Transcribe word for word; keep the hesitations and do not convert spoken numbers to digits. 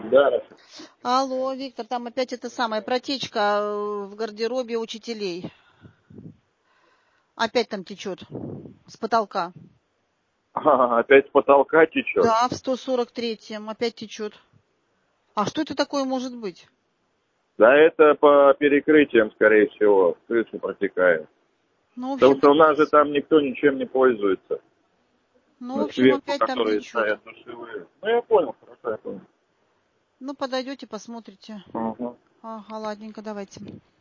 Да, Рафик. Алло, Виктор, там опять это самое, протечка э, в гардеробе учителей. Опять там течет с потолка. А, опять с потолка течет? Да, в сто сорок третьем опять течет. А что это такое может быть? Да это по перекрытиям, скорее всего, крыша протекает. Ну, в общем, Потому что у нас же капец. там никто ничем не пользуется. Ну, в На общем, сверху, опять там которые течет. стоят душевые. Ну, я понял, хорошо, я понял. Ну, подойдете, посмотрите. Ага. Ага, ладненько, давайте.